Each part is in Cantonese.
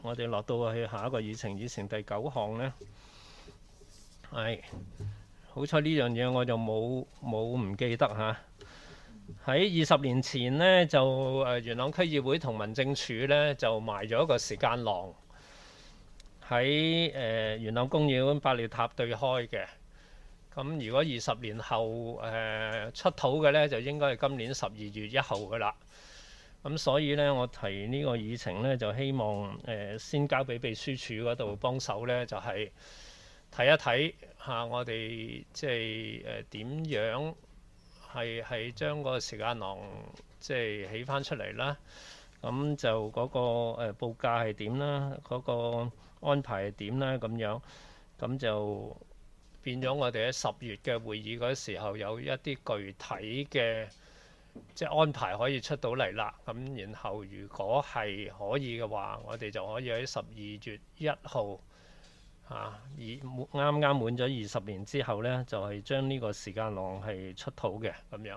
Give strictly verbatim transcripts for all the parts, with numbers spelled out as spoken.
我哋落到去下一個議程，議程第九項呢，係好彩呢樣嘢我就冇冇唔記得嚇。喺二十年前呢，就誒元朗區議會同民政處呢，就埋咗一個時間廊喺誒元朗公園百利塔對開嘅。咁如果二十年後誒、呃、出土嘅呢，就應該係今年十二月一號㗎喇。咁所以呢，我提呢個議程呢，就希望誒、呃、先交俾秘書處嗰度幫手呢，就係、是、睇一睇嚇、啊、我哋即係誒點樣係係將個時間廊即係起返出嚟啦。咁就嗰、那個誒、呃、報價係點啦，嗰、那個安排係點啦，咁樣咁就變咗我哋喺十月嘅會議嗰時候有一啲具體嘅。即係安排可以出到嚟啦，咁然後如果係可以嘅話，我哋就可以喺十二月一號嚇，而啱啱滿咗二十年之後呢，就係、是、將呢個時間廊係出土嘅咁樣。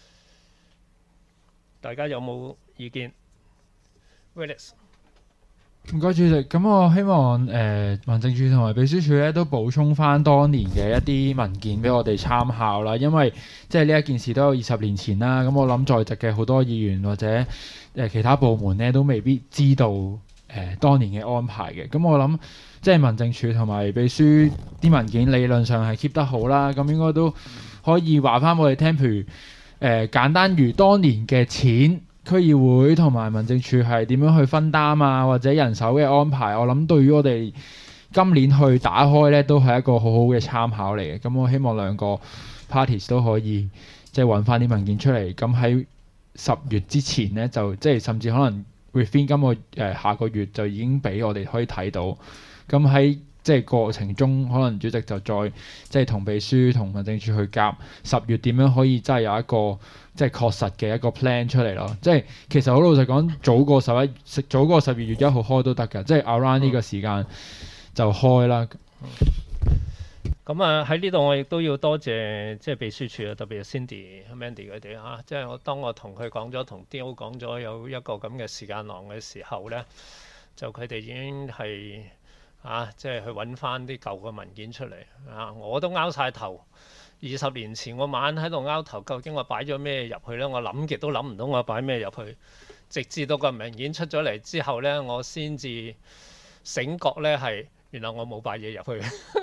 大家有冇意見 Willis 唔該主席，咁我希望誒、呃、民政處同埋秘書處咧都補充翻當年嘅一啲文件俾我哋參考啦，因為即係呢一件事都有二十年前啦，咁我諗在席嘅好多議員或者誒、呃、其他部門咧都未必知道誒、呃、當年嘅安排嘅，咁我諗即係民政處同埋秘書啲文件理論上係 keep 得好啦，咁應該都可以話翻我哋聽，譬如誒、呃、簡單如當年嘅錢。區議會同埋民政處係點樣去分擔啊，或者人手嘅安排，我諗對於我哋今年去打開呢，都係一個好好嘅參考嚟嘅。咁我希望兩個 parties 都可以即係揾翻啲文件出嚟。咁喺十月之前呢，就即係甚至可能 within 今個誒、呃、下個月就已經俾我哋可以睇到。咁喺即係過程中，可能主席就再即係同秘書同民政處去夾十月點樣可以真係有一個。即係確實嘅一個 plan 出嚟咯，即係其實好老實講，早過十一，早過十二月一號開都得㗎，即係 around 呢個時間就開啦。 咁啊喺呢度我亦都要多謝即係秘書處啊，特別係 Cindy、Mandy 佢哋嚇，即係我當我同佢講咗，同 Dio 講咗有一個咁嘅時間廊嘅時候咧，就佢哋已經係啊，即係去揾翻啲舊嘅文件出嚟啊，我都拗晒頭。二十年前我晚喺度拗頭，究竟我擺咗咩入去呢？我諗極都諗唔到我擺咩入去，直至到個文件出咗嚟之後呢，我先至醒覺呢係原來我冇擺嘢入去。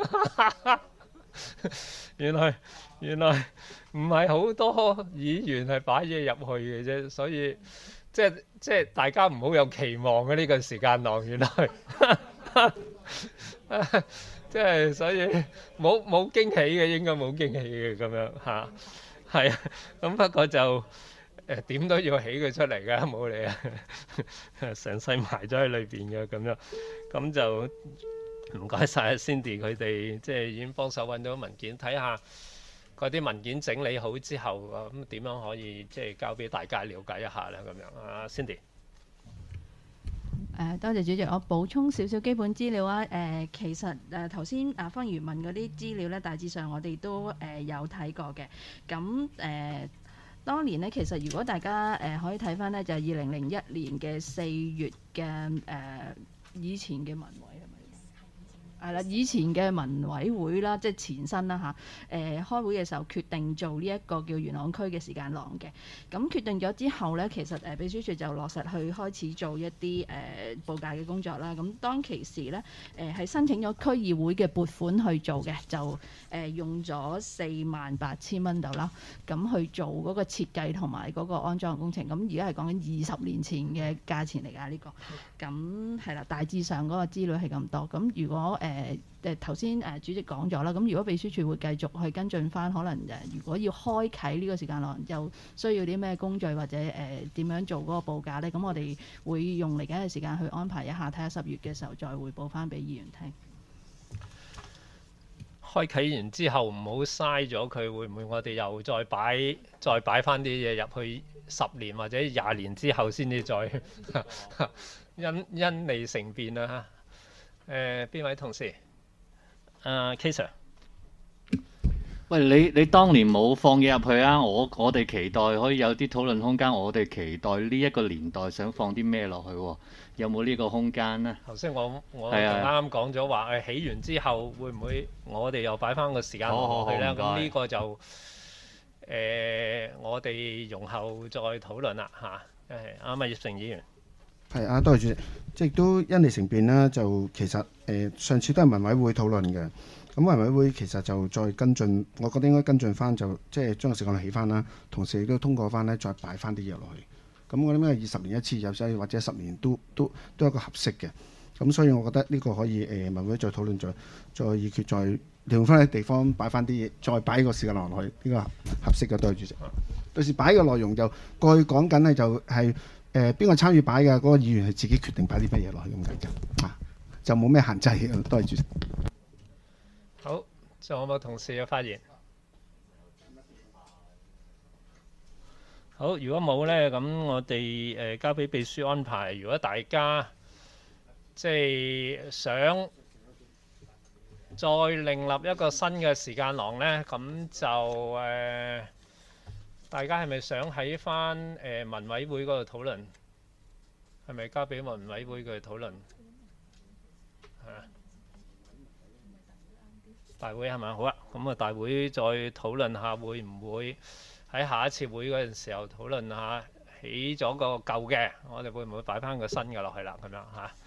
原來原來唔係好多議員係擺嘢入去嘅啫，所以即係即係大家唔好有期望嘅呢個時間廊，原來。即係所以冇冇驚喜嘅，應該冇驚喜嘅咁樣嚇，係啊，咁不過就誒點都要起佢出嚟㗎，冇理啊，成世埋咗喺裏邊嘅咁樣，咁就唔該曬 Cindy 佢哋，即係已經幫手揾到文件，睇下嗰啲文件整理好之後，咁點樣可以即係交俾大家了解一下咧咁樣啊 Cindy。 誒、呃、多謝主席，我補充少少基本資料啊。誒、呃、其實誒頭先啊方如問嗰啲資料咧，大致上我哋都誒、呃、有睇過嘅。咁誒、呃、當年咧，其實如果大家誒、呃、可以睇翻咧，就係二零零一年嘅四月嘅誒、呃、以前嘅文委係咪？係啦，以前嘅民委會啦，即係前身啦嚇。誒、呃、開會嘅時候決定做呢一個叫元朗區嘅時間廊嘅。咁決定咗之後咧，其實誒秘書處就落實去開始做一啲誒、呃、報價嘅工作啦。咁當其時咧，誒、呃、係申請咗區議會嘅撥款去做嘅，就誒、呃、用咗四萬八千蚊度啦。咁去做嗰個設計同埋嗰個安裝嘅工程。咁而家係講緊二十年前嘅價錢嚟㗎呢個。咁係啦，大致上嗰個資料係咁多。咁如果誒誒誒頭先誒主席講咗啦，咁如果秘書處會繼續去跟進翻，可能誒如果要開啓呢個時間廊，又需要啲咩工序或者誒點、呃、樣做嗰個報價咧？咁我哋會用嚟緊嘅時間去安排一下，睇下十月嘅時候再彙報翻俾議員聽。 開啓完之後唔好嘥咗佢，會唔會我哋又再擺再擺翻啲嘢入去十年或者廿年之後先至再因因利成變啊！嚇、呃，誒邊位同事？誒 K Sir， 喂，你你當年冇放嘢入去啊！我我哋期待可以有啲討論空間，我哋期待呢一個年代想放啲咩落去喎？ 有冇呢個空間咧？ 頭先我我就係啊啱啱講咗話誒起完之後會唔會我哋又擺翻個時間好好落去咧？ 好唔該咁呢個就誒、呃我哋容後再討論啦嚇。誒啱啊，葉成議員。 係啊，多謝主席。即係都因利成便啦，就其實誒、呃、上次都係文委會討論嘅，咁文委會其實就再跟進，我覺得應該跟進翻，就即係將個時間起翻啦，同時亦都通過翻咧，再擺翻啲嘢落去。咁我諗咧二十年一次，有時或者十年都都都係一個合適嘅。咁所以我覺得呢個可以誒、呃、文會再討論，再再議決，再利用翻啲地方擺翻啲嘢，再擺個時間落去，呢、這個合適嘅。多謝主席。到時擺嘅內容就過去講緊咧，就係誒邊個參與擺嘅嗰、那個議員係自己決定擺啲乜嘢落去咁解嘅，啊就冇咩限制嘅。多謝主席。 好，仲有冇同事嘅發言？好，如果冇呢，咁我哋誒、呃、交俾秘書安排。如果大家即係想再另立一個新嘅時間廊呢，咁就誒、呃、大家係咪想喺翻誒文委會嗰度討論？係咪交俾文委會佢討論？係啊，大會係咪？好啊，咁啊大會再討論下會唔會喺下一次會嗰陣時候討論下起咗個舊嘅，我哋會唔會擺翻個新嘅落去啦？咁樣嚇。